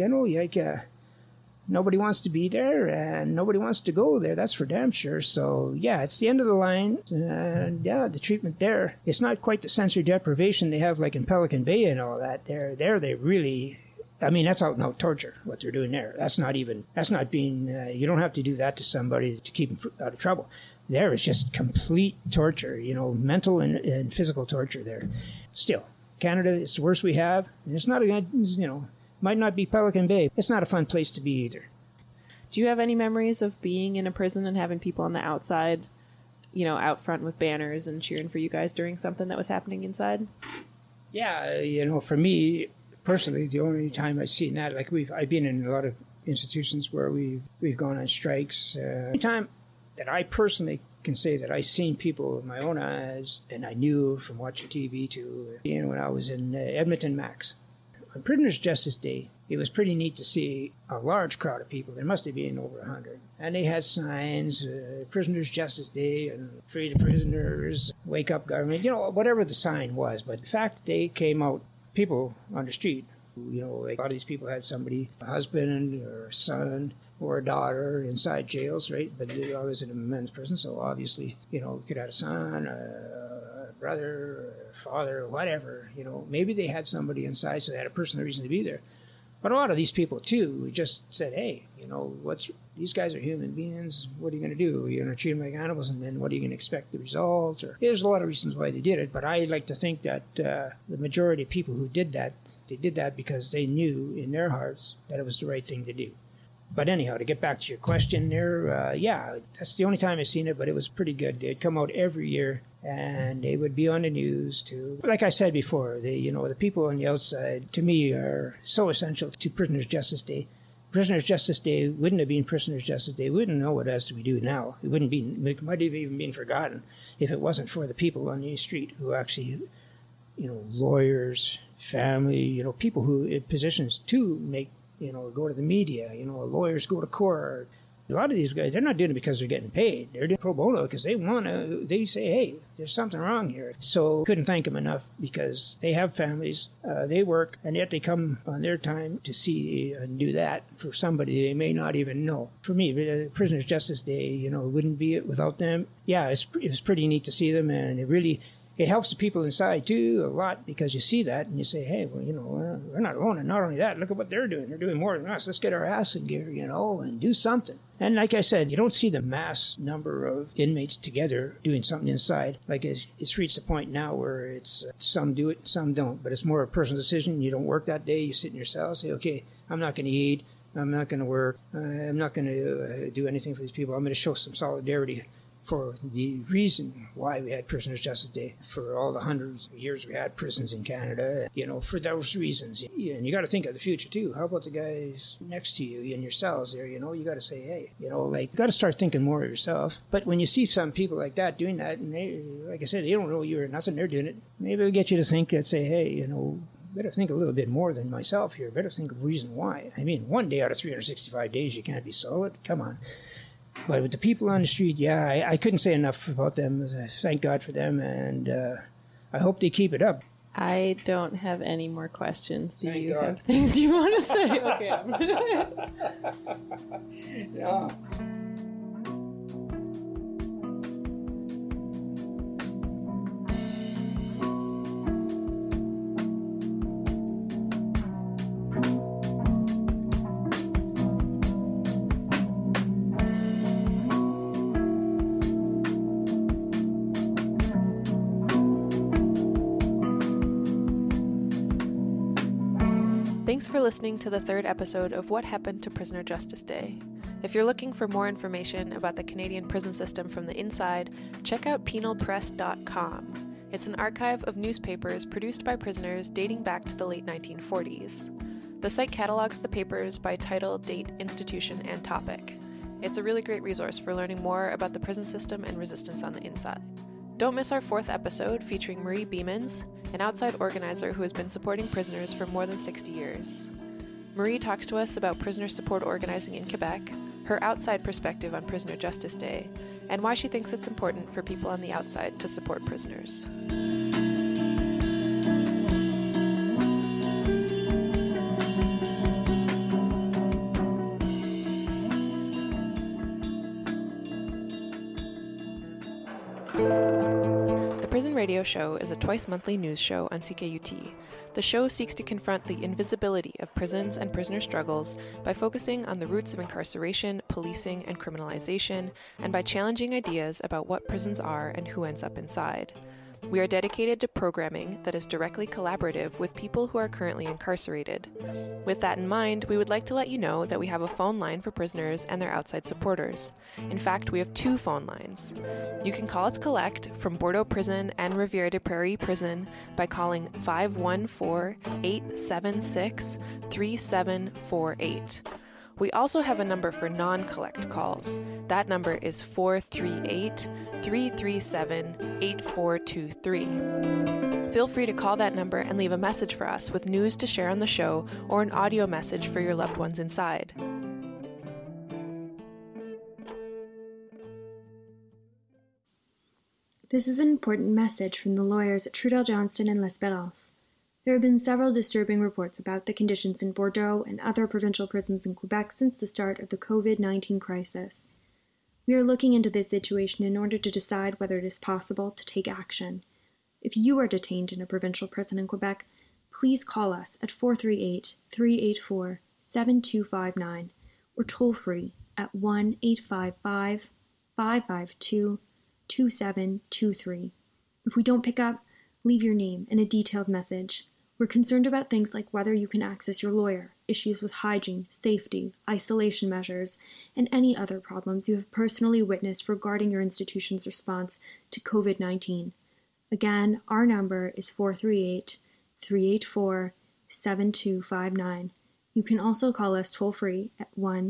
Speaker 5: nobody wants to be there and nobody wants to go there. That's for damn sure. So, yeah, it's the end of the line. And, yeah, the treatment there, it's not quite the sensory deprivation they have like in Pelican Bay and all that. They really, that's out and out torture, what they're doing there. That's not being, you don't have to do that to somebody to keep them out of trouble. There is just complete torture, mental and physical torture there. Still, Canada, it's the worst we have. And it's not a good, might not be Pelican Bay. It's not a fun place to be either.
Speaker 1: Do you have any memories of being in a prison and having people on the outside, out front with banners and cheering for you guys during something that was happening inside?
Speaker 5: Yeah, for me personally, the only time I've seen that, I've been in a lot of institutions where we've gone on strikes. The time that I personally can say that I seen people with my own eyes, and I knew from watching TV to when I was in Edmonton Max. On Prisoners' Justice Day, it was pretty neat to see a large crowd of people. There must have been over 100. And they had signs, Prisoners' Justice Day, and Free the Prisoners, Wake Up Government, whatever the sign was. But the fact that they came out, people on the street, like a lot of these people had somebody, a husband or a son or a daughter inside jails, right? But I was in a men's prison, so obviously, you could have a son, a brother, a father, whatever, maybe they had somebody inside, so they had a personal reason to be there. But a lot of these people, too, just said, hey, these guys are human beings. What are you going to do? You're going to treat them like animals, and then what are you going to expect the result? Or there's a lot of reasons why they did it, but I like to think that the majority of people who did that, they did that because they knew in their hearts that it was the right thing to do. But anyhow, to get back to your question there, that's the only time I've seen it, but it was pretty good. They'd come out every year, and they would be on the news too. Like I said before, the people on the outside, to me, are so essential to Prisoners' Justice Day. Prisoners' Justice Day wouldn't have been Prisoners' Justice Day. We wouldn't know it as we do now. It might have even been forgotten if it wasn't for the people on the street who actually, lawyers, family, people who in positions to make, go to the media, lawyers go to court. A lot of these guys, they're not doing it because they're getting paid. They're doing pro bono because they say, hey, there's something wrong here. So couldn't thank them enough because they have families, they work, and yet they come on their time to see and do that for somebody they may not even know. For me, Prisoners' Justice Day, wouldn't be it without them. Yeah, it was pretty neat to see them, and it helps the people inside, too, a lot, because you see that and you say, hey, well, we're not alone. And not only that, look at what they're doing. They're doing more than us. Let's get our ass in gear, and do something. And like I said, you don't see the mass number of inmates together doing something inside. Like it's reached a point now where it's some do it, some don't. But it's more a personal decision. You don't work that day. You sit in your cell, say, okay, I'm not going to eat. I'm not going to work. I'm not going to do anything for these people. I'm going to show some solidarity for the reason why we had Prisoners' Justice Day, for all the hundreds of years we had prisons in Canada, for those reasons. And you got to think of the future, too. How about the guys next to you in your cells there, you got to say, hey, you got to start thinking more of yourself. But when you see some people like that doing that, and they, like I said, they don't know you or nothing, they're doing it, maybe it'll get you to think and say, hey, better think a little bit more than myself here. Better think of the reason why. I mean, one day out of 365 days, you can't be solid. Come on. But with the people on the street, I couldn't say enough about them. Thank God for them, and I hope they keep it up.
Speaker 1: I don't have any more questions. Do you have things you want to say? Okay.
Speaker 5: Yeah.
Speaker 1: Thanks for listening to the third episode of What Happened to Prisoner Justice Day. If you're looking for more information about the Canadian prison system from the inside, check out penalpress.com. It's an archive of newspapers produced by prisoners dating back to the late 1940s. The site catalogs the papers by title, date, institution, and topic. It's a really great resource for learning more about the prison system and resistance on the inside. Don't miss our fourth episode featuring Marie Beemans, an outside organizer who has been supporting prisoners for more than 60 years. Marie talks to us about prisoner support organizing in Quebec, her outside perspective on Prisoner Justice Day, and why she thinks it's important for people on the outside to support prisoners. The Prison Radio Show is a twice-monthly news show on CKUT. The show seeks to confront the invisibility of prisons and prisoner struggles by focusing on the roots of incarceration, policing, and criminalization, and by challenging ideas about what prisons are and who ends up inside. We are dedicated to programming that is directly collaborative with people who are currently incarcerated. With that in mind, we would like to let you know that we have a phone line for prisoners and their outside supporters. In fact, we have 2 phone lines. You can call us collect from Bordeaux Prison and Rivière des Prairies Prison by calling 514-876-3748. We also have a number for non-collect calls. That number is 438-337-8423. Feel free to call that number and leave a message for us with news to share on the show or an audio message for your loved ones inside.
Speaker 2: This is an important message from the lawyers at Trudel Johnston and L'Espérance. There have been several disturbing reports about the conditions in Bordeaux and other provincial prisons in Quebec since the start of the COVID-19 crisis. We are looking into this situation in order to decide whether it is possible to take action. If you are detained in a provincial prison in Quebec, please call us at 438-384-7259 or toll free at 1-855-552-2723. If we don't pick up, leave your name and a detailed message. We're concerned about things like whether you can access your lawyer, issues with hygiene, safety, isolation measures, and any other problems you have personally witnessed regarding your institution's response to COVID-19. Again, our number is 438-384-7259. You can also call us toll-free at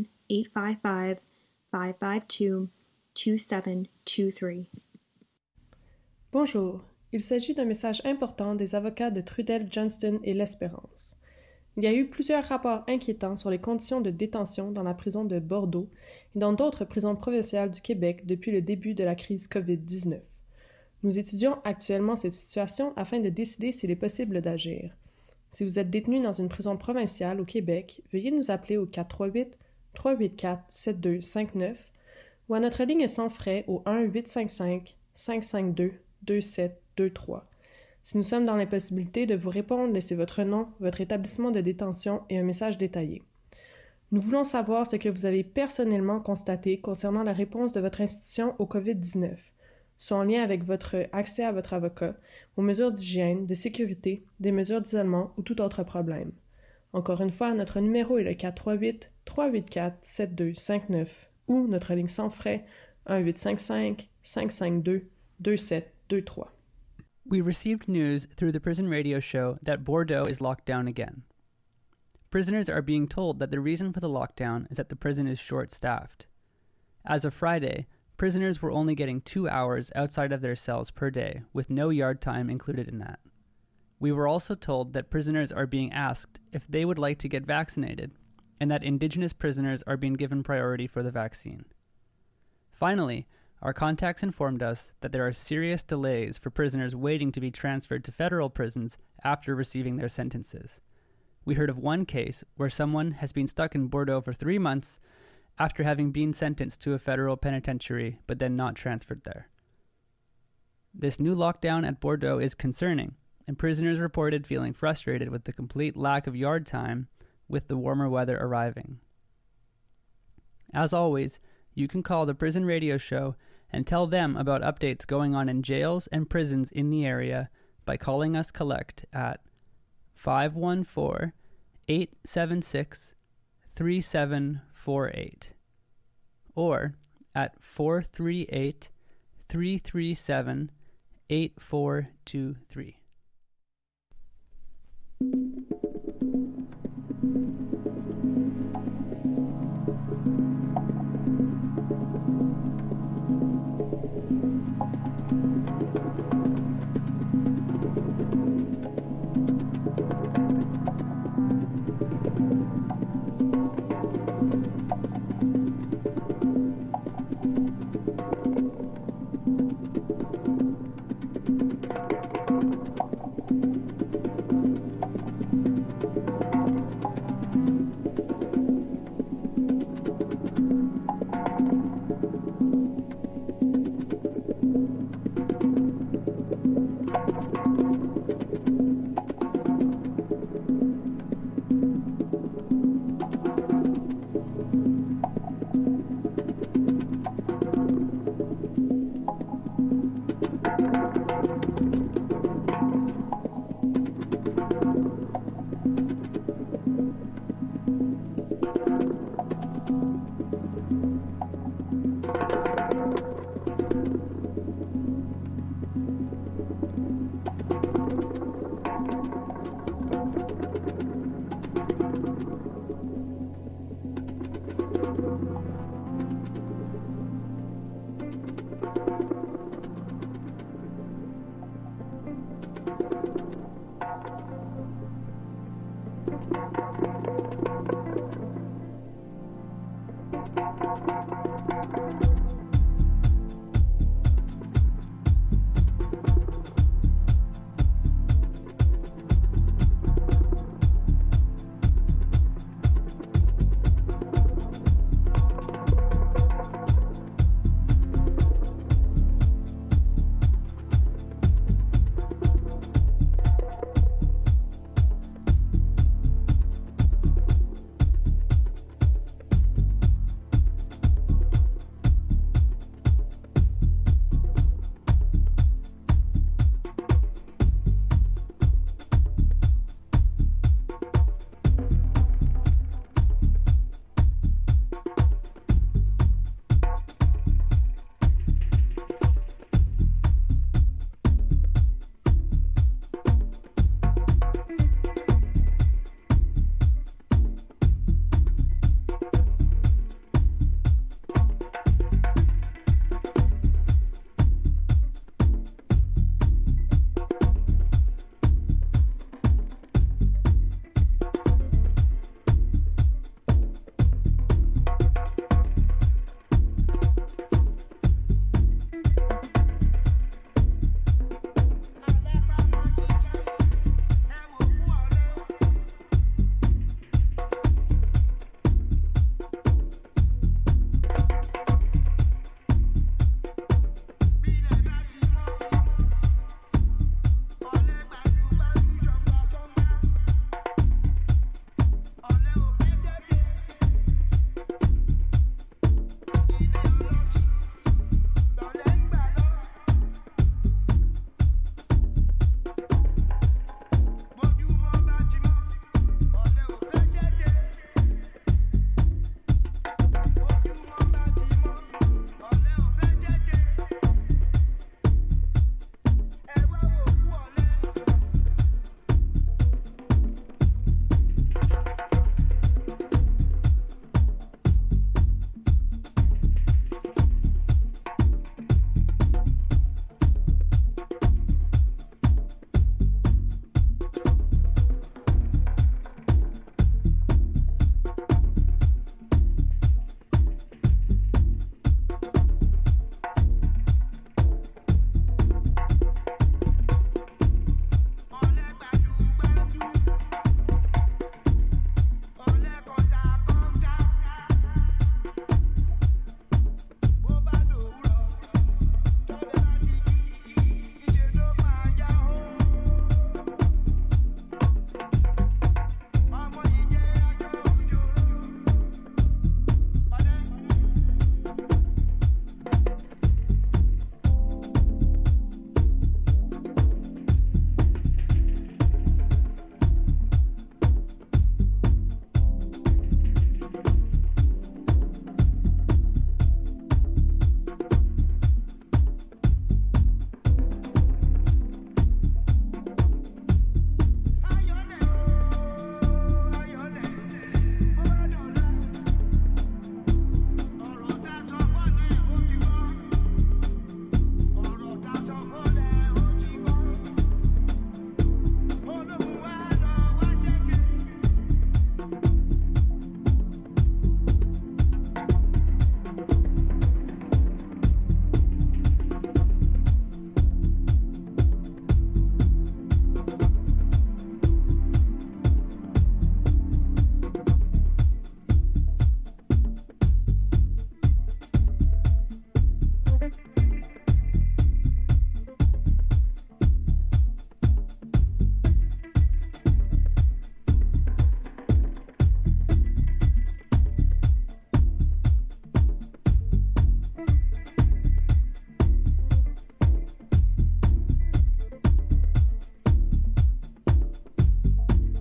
Speaker 2: 1-855-552-2723.
Speaker 3: Bonjour. Il s'agit d'un message important des avocats de Trudel Johnston et L'Espérance. Il y a eu plusieurs rapports inquiétants sur les conditions de détention dans la prison de Bordeaux et dans d'autres prisons provinciales du Québec depuis le début de la crise COVID-19. Nous étudions actuellement cette situation afin de décider s'il est possible d'agir. Si vous êtes détenu dans une prison provinciale au Québec, veuillez nous appeler au 438-384-7259 ou à notre ligne sans frais au 1-855-552-2723. Si nous sommes dans l'impossibilité de vous répondre, laissez votre nom, votre établissement de détention et un message détaillé. Nous voulons savoir ce que vous avez personnellement constaté concernant la réponse de votre institution au COVID-19, soit en lien avec votre accès à votre avocat, aux mesures d'hygiène, de sécurité, des mesures d'isolement ou tout autre problème. Encore une fois, notre numéro est le 438-384-7259 ou notre ligne sans frais 1-855-552-2723.
Speaker 4: We received news through the prison radio show that Bordeaux is locked down again. Prisoners are being told that the reason for the lockdown is that the prison is short-staffed. As of Friday, prisoners were only getting 2 hours outside of their cells per day, with no yard time included in that. We were also told that prisoners are being asked if they would like to get vaccinated, and that Indigenous prisoners are being given priority for the vaccine. Finally, our contacts informed us that there are serious delays for prisoners waiting to be transferred to federal prisons after receiving their sentences. We heard of one case where someone has been stuck in Bordeaux for 3 months after having been sentenced to a federal penitentiary but then not transferred there. This new lockdown at Bordeaux is concerning, and prisoners reported feeling frustrated with the complete lack of yard time with the warmer weather arriving. As always, you can call the Prison Radio Show and tell them about updates going on in jails and prisons in the area by calling us collect at 514-876-3748 or at 438-337-8423.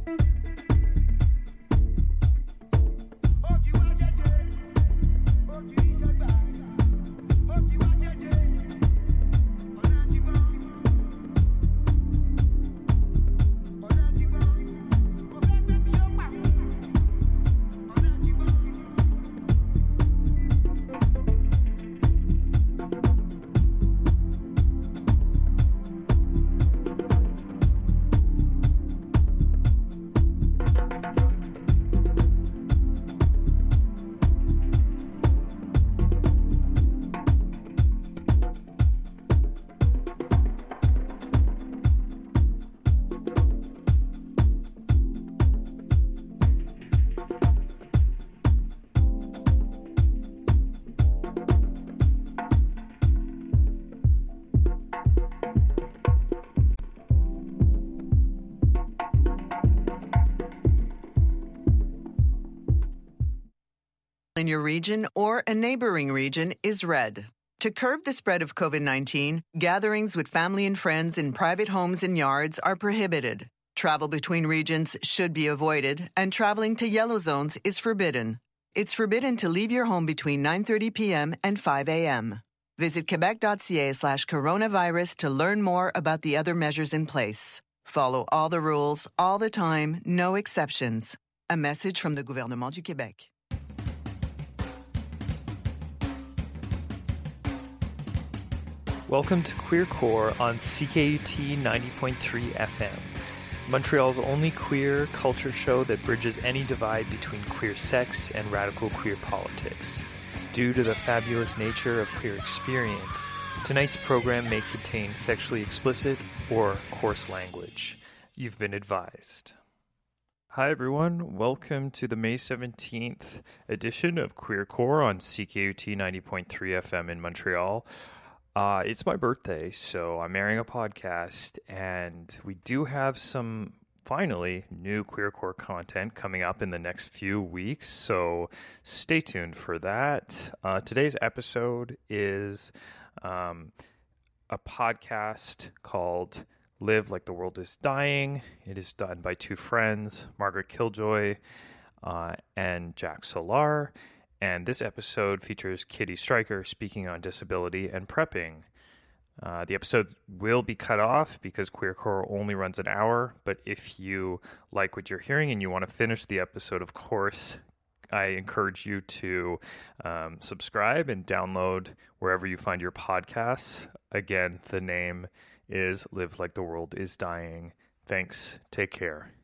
Speaker 6: in your region or a neighboring region is red. To curb the spread of COVID-19, gatherings with family and friends in private homes and yards are prohibited. Travel between regions should be avoided, and traveling to yellow zones is forbidden. It's forbidden to leave your home between 9:30 p.m. and 5 a.m. Visit quebec.ca/coronavirus to learn more about the other measures in place. Follow all the rules, all the time, no exceptions. A message from the Gouvernement du Québec.
Speaker 7: Welcome to Queer Core on CKUT 90.3 FM, Montreal's only queer culture show that bridges any divide between queer sex and radical queer politics. Due to the fabulous nature of queer experience, tonight's program may contain sexually explicit or coarse language. You've been advised. Hi everyone, welcome to the May 17th edition of Queer Core on CKUT 90.3 FM in Montreal. It's my birthday, so I'm airing a podcast, and we do have some, finally, new Queer Core content coming up in the next few weeks, so stay tuned for that. Today's episode is a podcast called Live Like the World is Dying. It is done by two friends, Margaret Killjoy and Jack Solar. And this episode features Kitty Stryker speaking on disability and prepping. The episode will be cut off because Queer Core only runs an hour. But if you like what you're hearing and you want to finish the episode, of course, I encourage you to subscribe and download wherever you find your podcasts. Again, the name is Live Like the World is Dying. Thanks. Take care.